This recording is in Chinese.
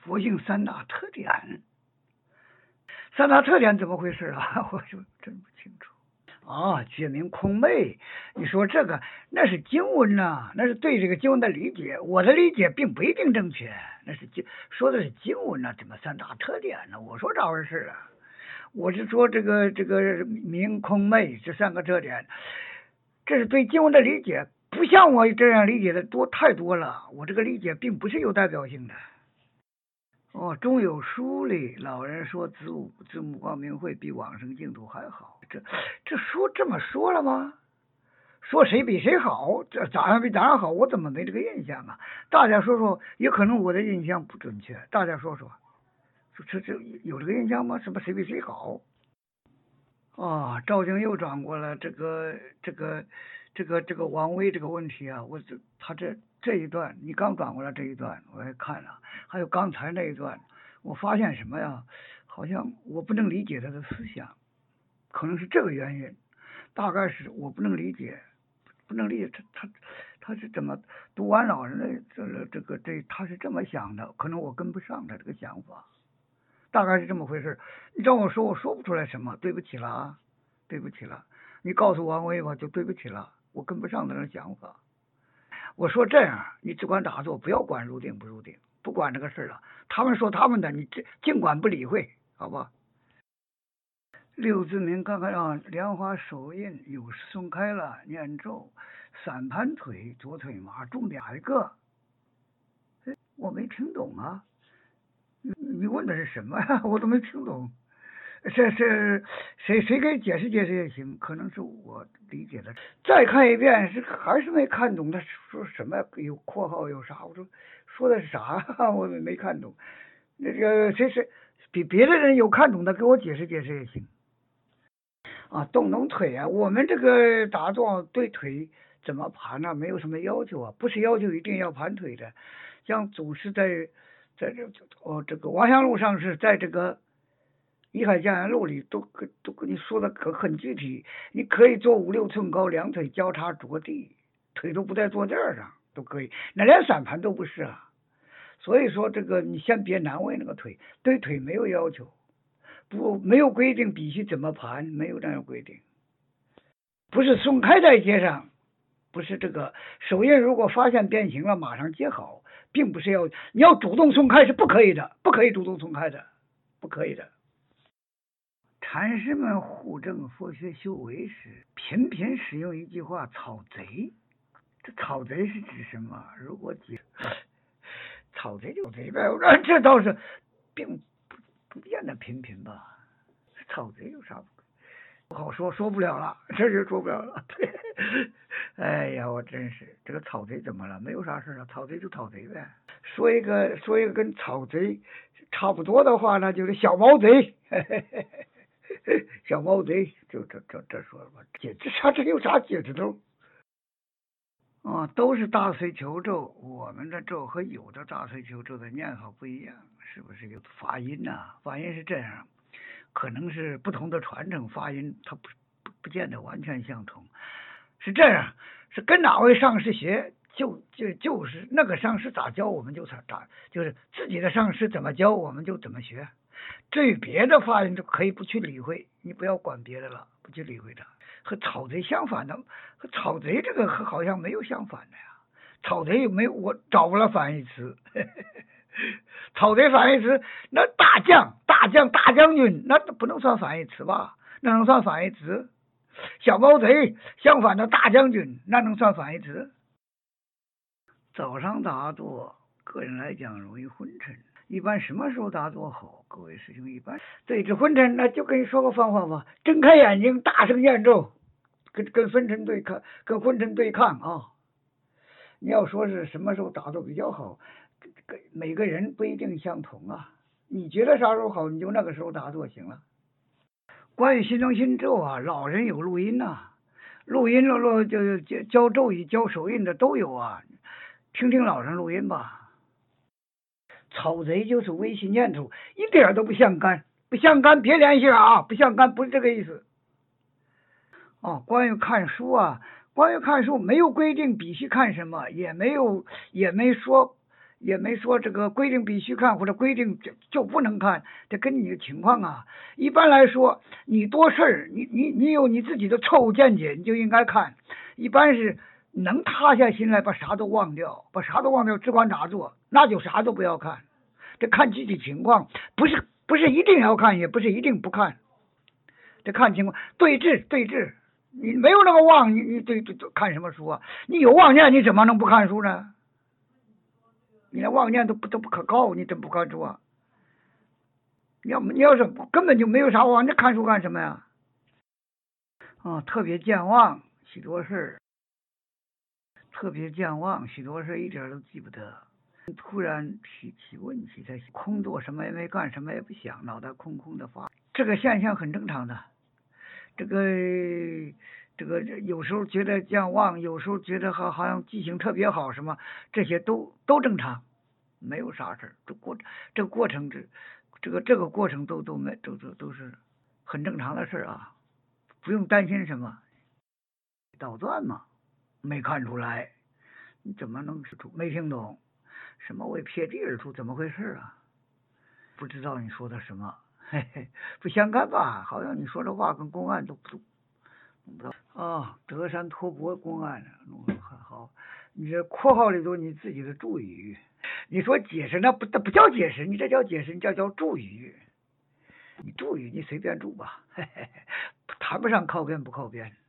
佛性三大特点。三大特点怎么回事啊？我就真不清楚。觉明空昧，你说这个那是经文呐，那是对这个经文的理解，我的理解并不一定正确，那是说的是经文呐，怎么三大特点呢？我说咋回事啊？我是说这个明空昧这三个特点，这是对经文的理解，不像我这样理解的太多了，我这个理解并不是有代表性的。中有书里老人说子母光明会比往生净土还好，这书这么说了吗？说谁比谁好，这咋样比咋样好，我怎么没这个印象啊？大家说说，也可能我的印象不准确，大家说说，这有这个印象吗？什么谁比谁好？赵静又转过了这个王威这个问题啊，他这一段，你刚转过来这一段，我也看了，还有刚才那一段，我发现什么呀？好像我不能理解他的思想，可能是这个原因，大概是我不能理解他是怎么读完老人的他是这么想的，可能我跟不上他这个想法，大概是这么回事。你让我说，我说不出来什么，对不起了啊，对不起了，你告诉王威吧，就对不起了，我跟不上他的想法。我说这样，你只管打坐，不要管入定不入定，不管这个事了。他们说他们的，你尽管不理会，好吧？六字明看看啊，莲花手印有松开了，念咒，三盘腿，左腿麻，重点哪一个？我没听懂啊，你问的是什么呀？我都没听懂。是谁给解释解释也行，可能是我理解的。再看一遍还是没看懂他说什么，有括号有啥？我说的是啥？我没看懂。那个谁比别的人有看懂的，给我解释解释也行。动腿啊，我们这个打坐对腿怎么盘呢？没有什么要求啊，不是要求一定要盘腿的。像祖师在这个王香路上是在这个《一海江源录》里都跟你说的很具体，你可以做5、6寸高，两腿交叉着地，腿都不在坐垫上都可以，那连散盘都不是啊。所以说这个你先别难为那个腿，对腿没有要求，没有规定必须怎么盘，没有这样规定，不是松开在接上，不是这个手印如果发现变形了马上接好，并不是你要主动松开是不可以的，不可以主动松开的，不可以的。禅师们护正佛学修为时，频频使用一句话“草贼”。这草贼是指什么？如果草贼就贼呗，这倒是并不见得频频吧。草贼有啥不好说？说不了了，这就说不了了。对，哎呀，我真是这个草贼怎么了？没有啥事啊，草贼就草贼呗。说一个跟草贼差不多的话呢，就是小毛贼。小毛贼就这说吧，这有啥解释头？都是大髓求咒，我们的咒和有的大髓求咒的念法不一样，是不是有发音呢？发音是这样，可能是不同的传承，发音它不见得完全相同。是这样，是跟哪位上师学，就是那个上师咋教我们就咋，就是自己的上师怎么教我们就怎么学。至于别的发音就可以不去理会，你不要管别的了，不去理会它。和草贼相反的，和草贼这个好像没有相反的呀。草贼没有，我找不了反义词。草贼反义词，那大将军，那不能算反义词吧？那能算反义词？小毛贼相反的大将军，那能算反义词？早上打坐，个人来讲容易昏沉。一般什么时候打坐好？各位师兄，一般对治昏沉，那就跟你说个方法吧，睁开眼睛，大声念咒，跟昏沉对抗啊。你要说是什么时候打坐比较好，每个人不一定相同啊。你觉得啥时候好，你就那个时候打坐行了。关于心中心咒啊，老人有录音呐，录音就教咒语、教手印的都有啊，听听老人录音吧。草贼就是微信念头，一点都不相干，不相干别联系了啊，不相干不是这个意思。关于看书啊，没有规定必须看什么，也没也没说这个规定必须看或者规定就不能看，这跟你的情况啊。一般来说，你多事儿，你有你自己的错误见解，你就应该看。一般是能塌下心来把啥都忘掉，只管打坐，那就啥都不要看。这看具体情况，不是一定要看，也不是一定不看。这看情况，对峙。你没有那个妄，你对看什么书啊？你有妄念，你怎么能不看书呢？你连妄念都不可靠，你怎么不看书啊？你要是根本就没有啥妄，你看书干什么呀？特别健忘，许多事儿，特别健忘，许多事儿一点都记不得。突然提起问题，才空坐，什么也没干，什么也不想，脑袋空空的发，这个现象很正常的。这个有时候觉得健忘，有时候觉得好像记性特别好，什么这些都正常，没有啥事儿。这个过程这个过程都是很正常的事啊，不用担心什么。倒转嘛，没看出来，你怎么能没听懂？什么为撇地而出？怎么回事啊？不知道你说的什么，嘿嘿，不相干吧？好像你说的话跟公案都不知道德山托钵公案弄得很好。你这括号里头你自己的注语，你说解释那不叫解释，你这叫解释，你叫注语。你注语你随便注吧，嘿嘿，谈不上靠边不靠边。